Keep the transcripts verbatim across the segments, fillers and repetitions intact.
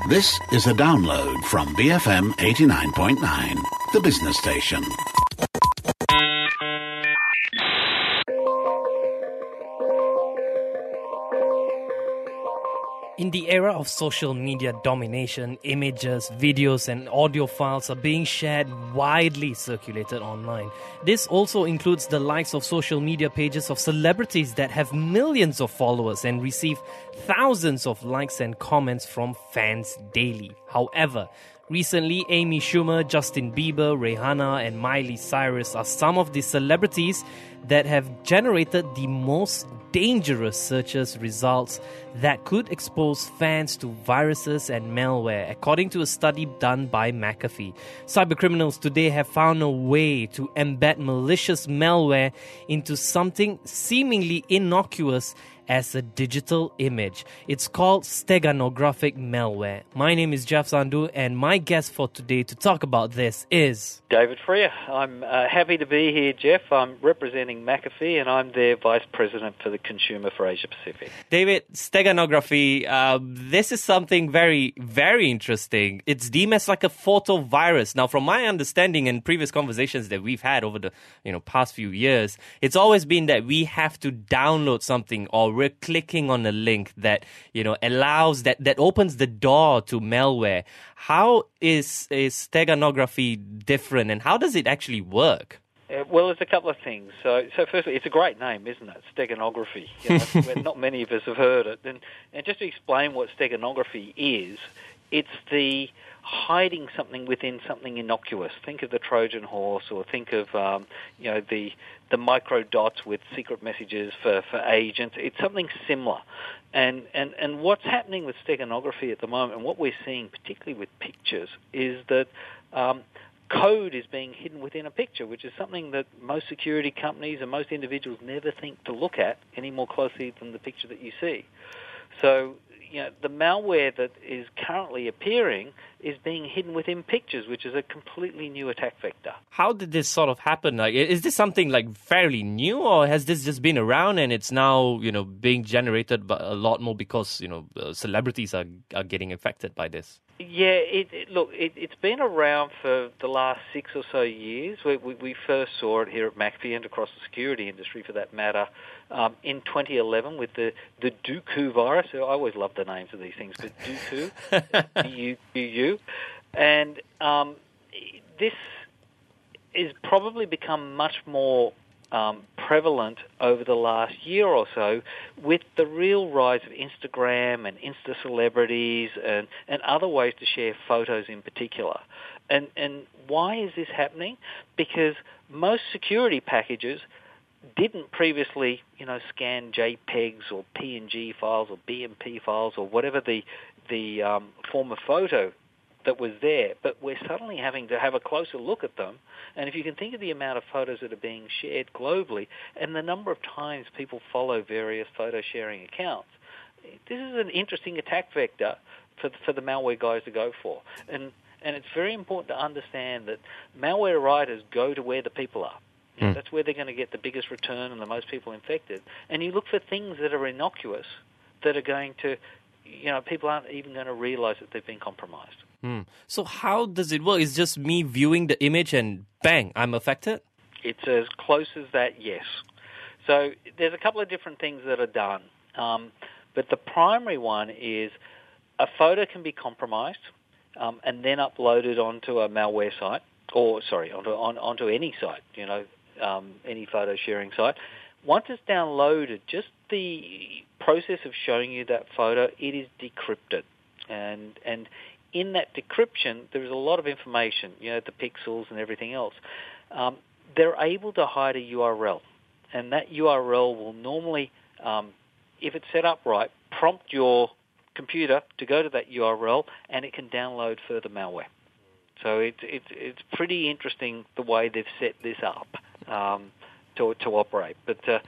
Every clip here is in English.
This is a download from B F M eighty-nine point nine, the business station. In the era of social media domination, images, videos and audio files are being shared widely circulated online. This also includes the likes of social media pages of celebrities that have millions of followers and receive thousands of likes and comments from fans daily. However, recently, Amy Schumer, Justin Bieber, Rihanna and Miley Cyrus are some of the celebrities that have generated the most dangerous searches results that could expose fans to viruses and malware, according to a study done by McAfee. Cybercriminals today have found a way to embed malicious malware into something seemingly innocuous as a digital image. It's called steganographic malware. My name is Jeff Sandhu, and my guest for today to talk about this is David Freer. I'm uh, happy to be here, Jeff. I'm representing McAfee, and I'm their Vice President for the Consumer for Asia Pacific. David, steganography, uh, this is something very, very interesting. It's deemed as like a photo virus. Now, from my understanding and previous conversations that we've had over the you know past few years, it's always been that we have to download something or we're clicking on a link that, you know, allows, that, that opens the door to malware. How is, is steganography different and how does it actually work? Uh, well, there's a couple of things. So, so firstly, it's a great name, isn't it? Steganography. You know, not many of us have heard it. And, and just to explain what steganography is, it's the hiding something within something innocuous. Think of the Trojan horse, or think of um, you know the the micro dots with secret messages for, for agents. It's something similar. And, and and what's happening with steganography at the moment, and what we're seeing particularly with pictures, is that um, code is being hidden within a picture, which is something that most security companies and most individuals never think to look at any more closely than the picture that you see. So, you know, the malware that is currently appearing is being hidden within pictures, which is a completely new attack vector. How did this sort of happen? Like, is this something like fairly new, or has this just been around and it's now, you know, being generated a lot more because, you know, celebrities are are getting affected by this? Yeah, it, it, look, it, it's been around for the last six or so years. We, we, we first saw it here at McAfee and across the security industry, for that matter, um, in twenty eleven with the, the Duqu virus. I always love the names of these things, but Duqu, D U Q U. And um, this has probably become much more Um, prevalent over the last year or so with the real rise of Instagram and Insta celebrities and, and other ways to share photos in particular. And, and why is this happening? Because most security packages didn't previously, you know, scan JPEGs or P N G files or B M P files or whatever the, the um, form of photo that was there, but we're suddenly having to have a closer look at them. And if you can think of the amount of photos that are being shared globally and the number of times people follow various photo sharing accounts, this is an interesting attack vector for the, for the malware guys to go for. And and it's very important to understand that malware writers go to where the people are. Mm. That's where they're going to get the biggest return and the most people infected. And you look for things that are innocuous that are going to, you know, people aren't even going to realize that they've been compromised. Hmm. So how does it work? Is just me viewing the image and bang, I'm affected? It's as close as that, yes. So there's a couple of different things that are done. Um, but the primary one is a photo can be compromised um, and then uploaded onto a malware site, or, sorry, onto, on, onto any site, you know, um, any photo sharing site. Once it's downloaded, just the process of showing you that photo, it is decrypted. And and in that decryption, there is a lot of information, you know, the pixels and everything else. Um, they're able to hide a U R L, and that U R L will normally, um, if it's set up right, prompt your computer to go to that U R L, and it can download further malware. So it's it's it's pretty interesting the way they've set this up um, to to operate, but. Uh,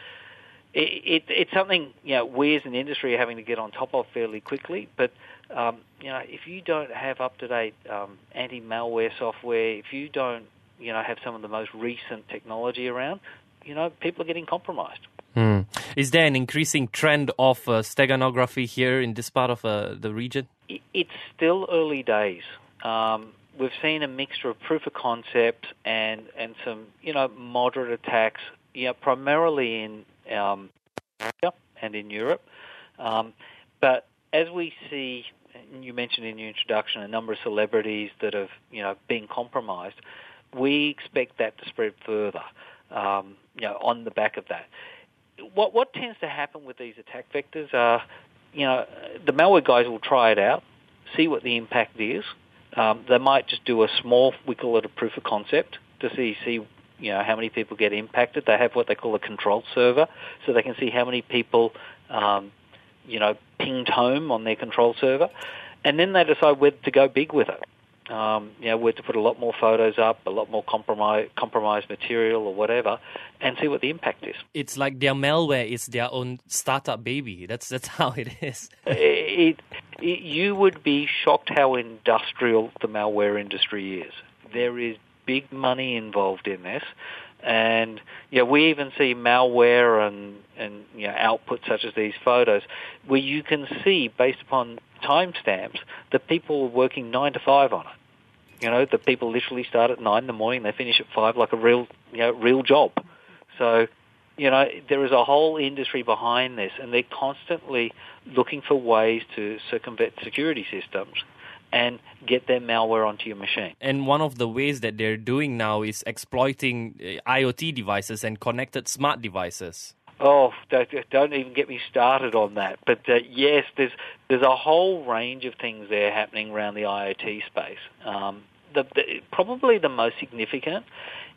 It, it, it's something, you know, we as an industry are having to get on top of fairly quickly. But, um, you know, if you don't have up-to-date um, anti-malware software, if you don't, you know, have some of the most recent technology around, you know, people are getting compromised. Hmm. Is there an increasing trend of uh, steganography here in this part of uh, the region? it's still early days. Um, we've seen a mixture of proof of concept and, and some, you know, moderate attacks, you know, primarily in um, America and in Europe. Um, but as we see, you mentioned in your introduction, a number of celebrities that have, you know, been compromised, we expect that to spread further, um, you know, on the back of that. What what tends to happen with these attack vectors are, you know, the malware guys will try it out, see what the impact is. Um, they might just do a small, we call it a proof of concept, to see, see, you know, how many people get impacted. They have what they call a control server, so they can see how many people, um, you know, pinged home on their control server. And then they decide whether to go big with it. Um, you know, whether to put a lot more photos up, a lot more compromise, compromised material or whatever, and see what the impact is. It's like their malware is their own startup baby. That's that's how it is. it, it, you would be shocked how industrial the malware industry is. There is big money involved in this. And yeah, we even see malware and, and you know, output such as these photos where you can see, based upon timestamps, that people are working nine to five on it. You know, that people literally start at nine in the morning, they finish at five, like a real, you know, real job. So, you know, there is a whole industry behind this, and they're constantly looking for ways to circumvent security systems and get their malware onto your machine. And one of the ways that they're doing now is exploiting uh, IoT devices and connected smart devices. Oh, don't, don't even get me started on that. But uh, yes, there's there's a whole range of things there happening around the IoT space. Um, the, the, probably the most significant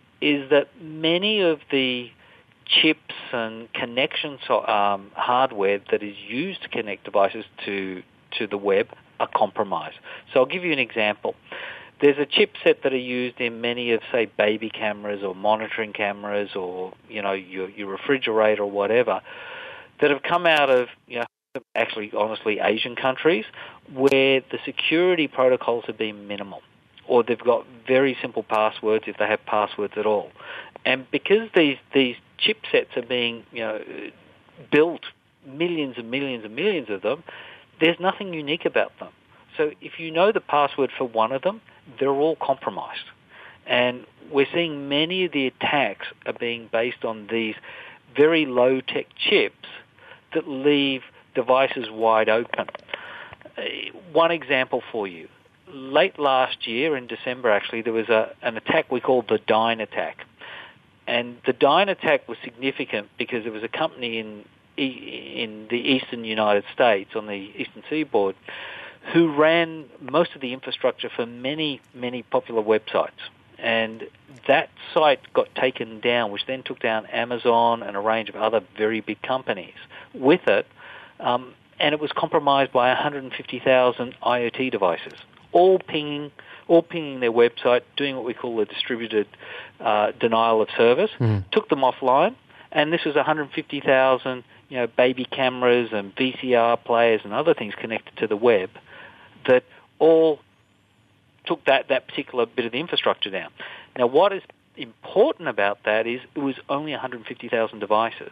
is that many of the chips and connection so, um, hardware that is used to connect devices to to the web are compromised. So I'll give you an example. There's a chipset that are used in many of, say, baby cameras or monitoring cameras or, you know, your, your refrigerator or whatever that have come out of, you know, actually, honestly, Asian countries where the security protocols have been minimal, or they've got very simple passwords if they have passwords at all. And because these, these chipsets are being, you know, built, millions and millions and millions of them, there's nothing unique about them. So if you know the password for one of them, they're all compromised. And we're seeing many of the attacks are being based on these very low-tech chips that leave devices wide open. Uh, one example for you. Late last year, in December actually, there was a, an attack we called the Dyn attack. And the Dyn attack was significant because it was a company in in the eastern United States, on the eastern seaboard, who ran most of the infrastructure for many, many popular websites. And that site got taken down, which then took down Amazon and a range of other very big companies with it. Um, and it was compromised by one hundred fifty thousand IoT devices, all pinging, all pinging their website, doing what we call a distributed uh, denial of service, mm. took them offline. And this was one hundred fifty thousand, you know, baby cameras and V C R players and other things connected to the web that all took that, that particular bit of the infrastructure down. Now, what is important about that is it was only one hundred fifty thousand devices.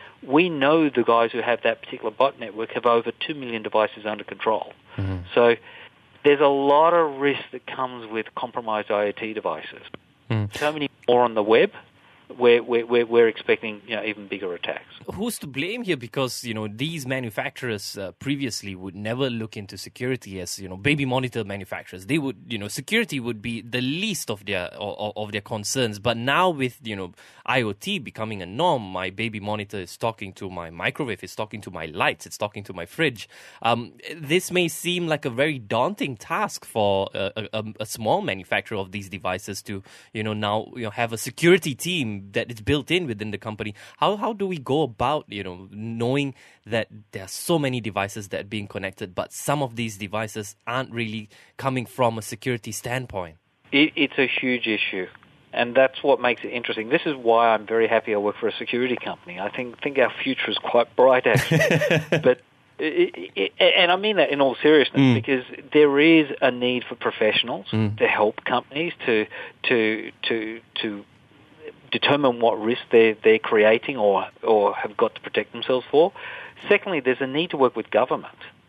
We know the guys who have that particular bot network have over two million devices under control. Mm-hmm. So there's a lot of risk that comes with compromised IoT devices. Mm. So many more on the web. We're, we're, we're expecting, you know, even bigger attacks. Who's to blame here? Because, you know, these manufacturers uh, previously would never look into security as, you know, baby monitor manufacturers. They would, you know, security would be the least of their of, of their concerns. But now with, you know, IoT becoming a norm, my baby monitor is talking to my microwave, it's talking to my lights, it's talking to my fridge. Um, this may seem like a very daunting task for a, a, a small manufacturer of these devices to, you know, now, you know, have a security team that is built in within the company. How how do we go about, you know, knowing that there are so many devices that are being connected, but some of these devices aren't really coming from a security standpoint? It, it's a huge issue, and that's what makes it interesting. This is why I'm very happy I work for a security company. I think think our future is quite bright, actually. But it, it, and I mean that in all seriousness, mm. because there is a need for professionals mm. to help companies to to to to. determine what risk they're, they're creating or or have got to protect themselves for. Secondly, there's a need to work with government.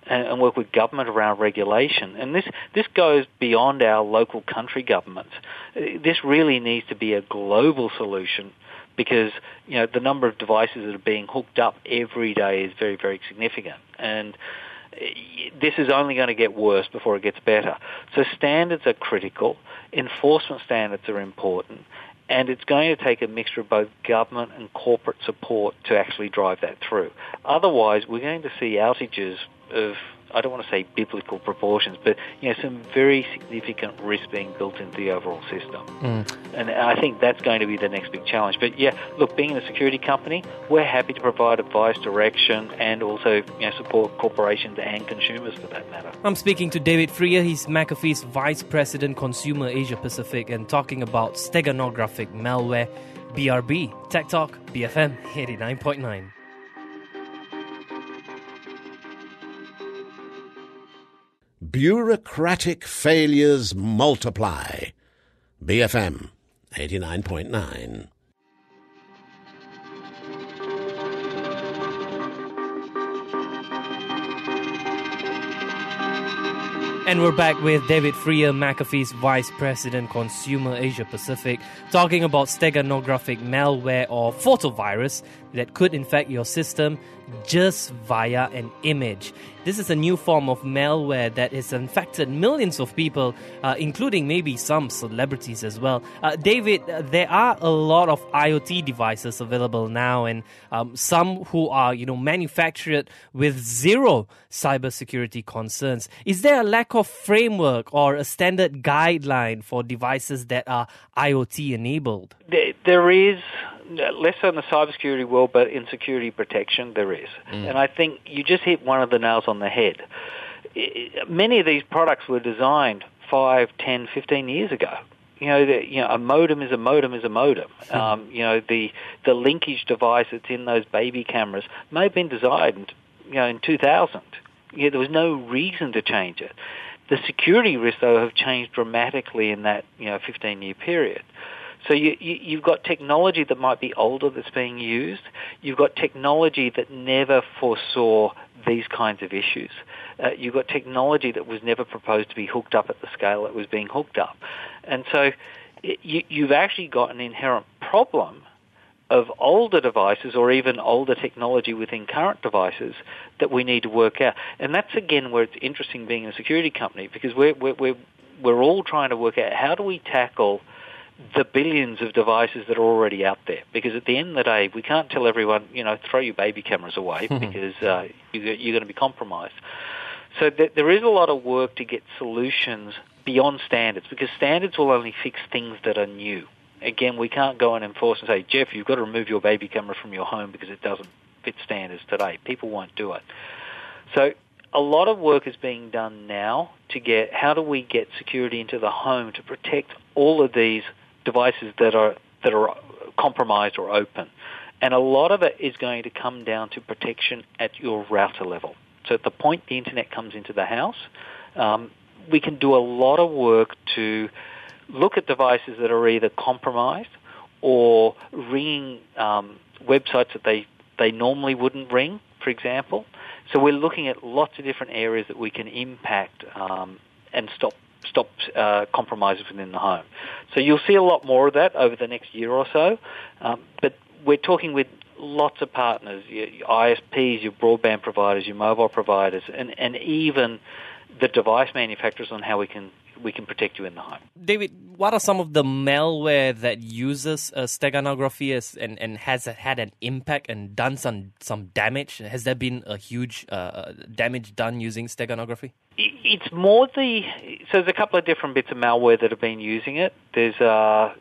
and, and work with government around regulation. And this, this goes beyond our local country governments. This really needs to be a global solution, because, you know, the number of devices that are being hooked up every day is very, very significant. And this is only going to get worse before it gets better. So standards are critical. Enforcement standards are important. And it's going to take a mixture of both government and corporate support to actually drive that through. Otherwise, we're going to see outages of, I don't want to say biblical proportions, but, you know, some very significant risk being built into the overall system. Mm. And I think that's going to be the next big challenge. But yeah, look, being a security company, we're happy to provide advice, direction, and also, you know, support corporations and consumers for that matter. I'm speaking to David Freer. He's McAfee's Vice President, Consumer Asia Pacific, and talking about steganographic malware. B R B, Tech Talk, B F M eighty-nine point nine. Bureaucratic failures multiply. B F M eighty-nine point nine. And we're back with David Freer, McAfee's Vice President, Consumer Asia Pacific, talking about steganographic malware or photovirus that could infect your system just via an image. This is a new form of malware that has infected millions of people, uh, including maybe some celebrities as well. Uh, David, there are a lot of IoT devices available now, and um, some who are, you know, manufactured with zero cybersecurity concerns. Is there a lack of framework or a standard guideline for devices that are IoT enabled? There, there is. Less so in the cybersecurity world, but in security protection, there is. Mm. And I think you just hit one of the nails on the head. Many of these products were designed five, ten, fifteen years ago. You know, the, you know, a modem is a modem is a modem. Mm. Um, you know, the the linkage device that's in those baby cameras may have been designed, you know, in two thousand. You know, there was no reason to change it. The security risks, though, have changed dramatically in that, you know, fifteen-year period. So you, you, you've got technology that might be older that's being used. You've got technology that never foresaw these kinds of issues. Uh, you've got technology that was never proposed to be hooked up at the scale it was being hooked up. And so it, you, you've actually got an inherent problem of older devices or even older technology within current devices that we need to work out. And that's, again, where it's interesting being a security company, because we're, we're, we're, we're all trying to work out how do we tackle the billions of devices that are already out there. Because at the end of the day, we can't tell everyone, you know, throw your baby cameras away because uh, you're going to be compromised. So th- there is a lot of work to get solutions beyond standards, because standards will only fix things that are new. Again, we can't go and enforce and say, Jeff, you've got to remove your baby camera from your home because it doesn't fit standards today. People won't do it. So a lot of work is being done now to get, how do we get security into the home to protect all of these devices that are that are compromised or open. And a lot of it is going to come down to protection at your router level. So at the point the internet comes into the house, um, we can do a lot of work to look at devices that are either compromised or ringing um, websites that they, they normally wouldn't ring, for example. So we're looking at lots of different areas that we can impact um, and stop stop uh, compromises within the home. So you'll see a lot more of that over the next year or so. Um, but we're talking with lots of partners, your, your I S Ps, your broadband providers, your mobile providers, and, and even the device manufacturers on how we can we can protect you in the home. David, what are some of the malware that uses uh, steganography as, and, and has had an impact and done some, some damage? Has there been a huge uh, damage done using steganography? It's more the... So there's a couple of different bits of malware that have been using it. There's a,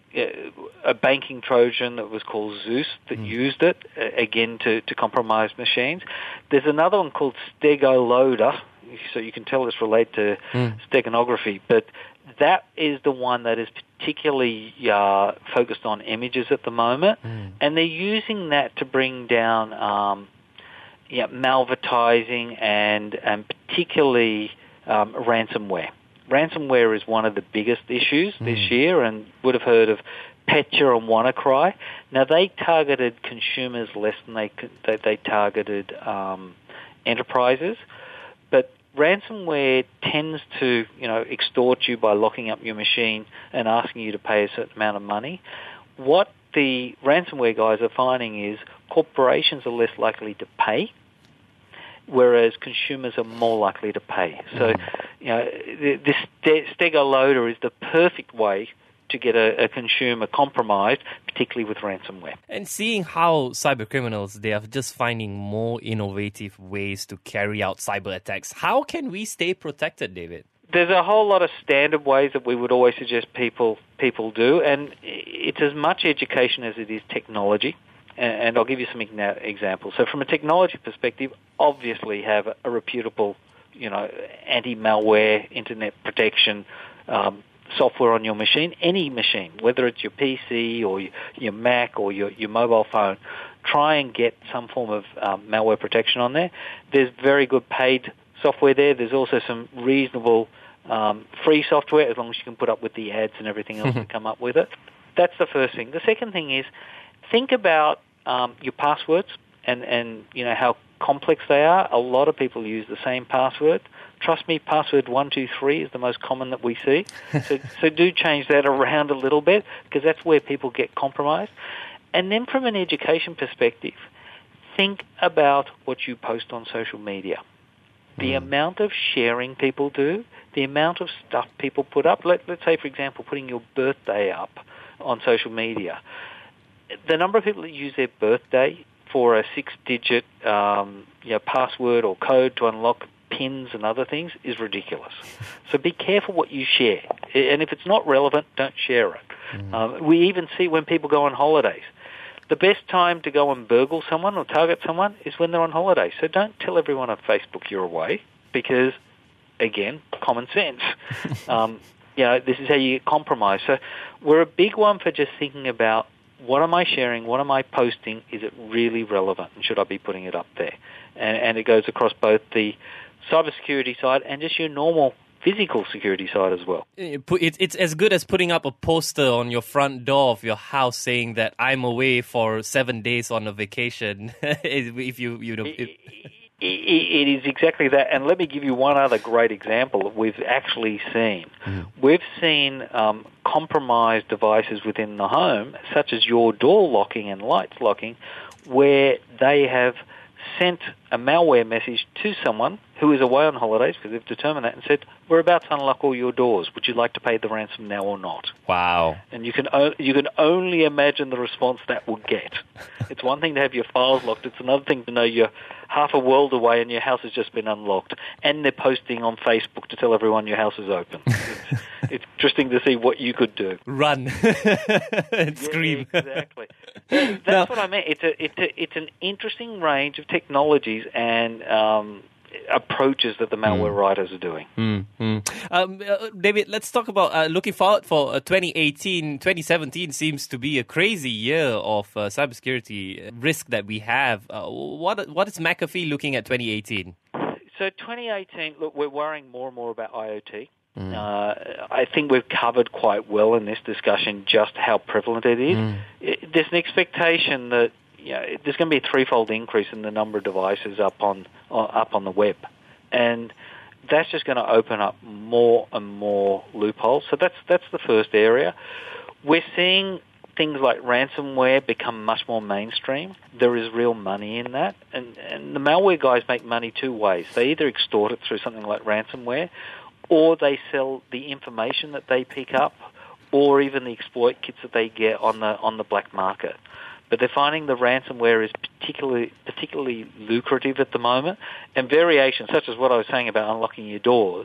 a banking Trojan that was called Zeus that mm. used it, again, to, to compromise machines. There's another one called Stegoloader, so you can tell it's related to mm. steganography, but that is the one that is particularly uh, focused on images at the moment, mm. and they're using that to bring down um, yeah, malvertising and, and particularly um, ransomware. Ransomware is one of the biggest issues mm. this year, and would have heard of Petya and WannaCry. Now, they targeted consumers less than they, they, they targeted um, enterprises. But ransomware tends to, you know, extort you by locking up your machine and asking you to pay a certain amount of money. What the ransomware guys are finding is corporations are less likely to pay, whereas consumers are more likely to pay. So, you know, this Stego loader is the perfect way to get a, a consumer compromised, particularly with ransomware. And seeing how cyber criminals, they are just finding more innovative ways to carry out cyber attacks. How can we stay protected, David? There's a whole lot of standard ways that we would always suggest people people do, and it's as much education as it is technology. And I'll give you some examples. So from a technology perspective, obviously have a reputable, you know, anti-malware, internet protection, um, software on your machine, any machine, whether it's your P C or your, your Mac or your, your mobile phone. Try and get some form of um, malware protection on there. There's very good paid software there. There's also some reasonable um, free software, as long as you can put up with the ads and everything else that come up with it. That's the first thing. The second thing is think about um, your passwords and, and you know how complex they are. A lot of people use the same password. Trust me, password one two three is the most common that we see. So, so do change that around a little bit, because that's where people get compromised. And then from an education perspective, think about what you post on social media. The mm. amount of sharing people do, the amount of stuff people put up. Let, let's say, for example, putting your birthday up on social media. The number of people that use their birthday for a six-digit um, you know, password or code to unlock pins and other things is ridiculous. So be careful what you share. And if it's not relevant, don't share it. Mm. Um, we even see when people go on holidays. The best time to go and burgle someone or target someone is when they're on holiday. So don't tell everyone on Facebook you're away, because, again, common sense. um, you know, this is how you get compromised. So we're a big one for just thinking about, what am I sharing? What am I posting? Is it really relevant? And should I be putting it up there? And, and it goes across both the cybersecurity side and just your normal physical security side as well. It's, it's as good as putting up a poster on your front door of your house saying that I'm away for seven days on a vacation. if you, you know... If... It, it is exactly that. And let me give you one other great example that we've actually seen. Mm. We've seen um, compromised devices within the home, such as your door locking and lights locking, where they have sent a malware message to someone who is away on holidays, because they've determined that, and said, we're about to unlock all your doors. Would you like to pay the ransom now or not? Wow. And you can o- you can only imagine the response that will get. It's one thing to have your files locked. It's another thing to know you're half a world away and your house has just been unlocked. And they're posting on Facebook to tell everyone your house is open. It's, it's interesting to see what you could do. Run and scream. Yeah, exactly. That's now, what I meant. It's a, it's a, it's an interesting range of technologies and um, approaches that the malware mm. writers are doing. Mm-hmm. Um, uh, David, let's talk about uh, looking forward for uh, twenty eighteen. twenty seventeen seems to be a crazy year of uh, cybersecurity risk that we have. Uh, what what is McAfee looking at twenty eighteen? So twenty eighteen, look, we're worrying more and more about IoT. Mm. Uh, I think we've covered quite well in this discussion just how prevalent it is. Mm. It, there's an expectation that you know, there's going to be a threefold increase in the number of devices up on uh, up on the web, and that's just going to open up more and more loopholes. So that's that's the first area. We're seeing things like ransomware become much more mainstream. There is real money in that, and and the malware guys make money two ways. They either extort it through something like ransomware, or they sell the information that they pick up, or even the exploit kits that they get on the on the black market. But they're finding the ransomware is particularly particularly lucrative at the moment, and variations such as what I was saying about unlocking your doors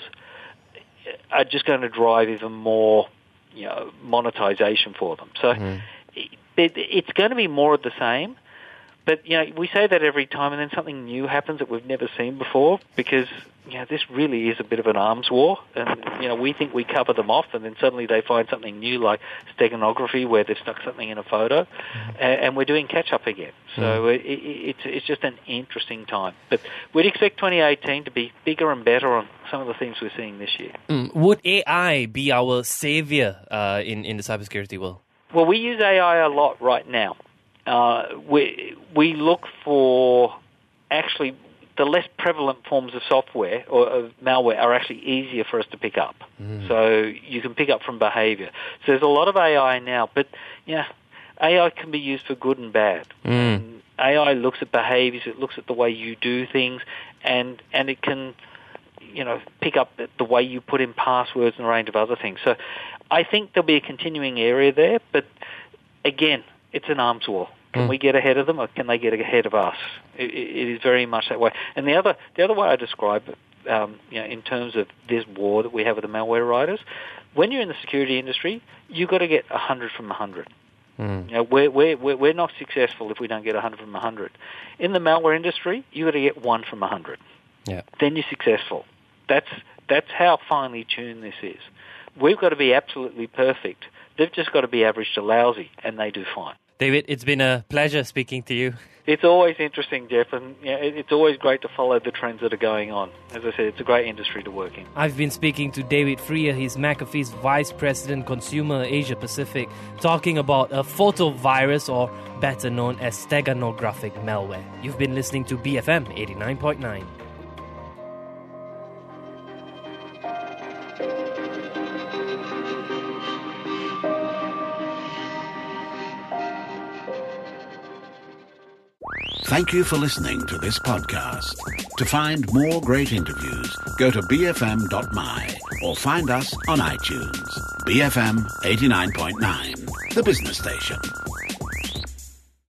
are just going to drive even more, you know, monetization for them. So mm-hmm. it, it's going to be more of the same. But, you know, we say that every time, and then something new happens that we've never seen before, because, you know, this really is a bit of an arms war. And, you know, we think we cover them off, and then suddenly they find something new like steganography, where they've stuck something in a photo, mm-hmm. and, and we're doing catch-up again. So mm-hmm. it, it, it's, it's just an interesting time. But we'd expect twenty eighteen to be bigger and better on some of the things we're seeing this year. Mm. Would A I be our savior uh, in, in the cybersecurity world? Well, we use A I a lot right now. Uh, we we look for, actually, the less prevalent forms of software or of malware are actually easier for us to pick up. Mm. So you can pick up from behavior. So there's a lot of A I now, but yeah, A I can be used for good and bad. Mm. And A I looks at behaviors, it looks at the way you do things, and and it can, you know, pick up the way you put in passwords and a range of other things. So I think there'll be a continuing area there, but again, it's an arms war. Can mm. we get ahead of them, or can they get ahead of us? It, it is very much that way. And the other the other way I describe it, um, you know, in terms of this war that we have with the malware writers, when you're in the security industry, you've got to get one hundred from one hundred. Mm. You know, we're, we're, we're not successful if we don't get one hundred from one hundred. In the malware industry, you've got to get one from one hundred. Yeah. Then you're successful. That's that's how finely tuned this is. We've got to be absolutely perfect. They've just got to be average to lousy, and they do fine. David, it's been a pleasure speaking to you. It's always interesting, Jeff, and you know, it, it's always great to follow the trends that are going on. As I said, it's a great industry to work in. I've been speaking to David Freer, he's McAfee's Vice President Consumer Asia Pacific, talking about a photo virus, or better known as steganographic malware. You've been listening to B F M eighty-nine point nine. Thank you for listening to this podcast. To find more great interviews, go to b f m dot m y or find us on iTunes. B F M eighty-nine point nine, the business station.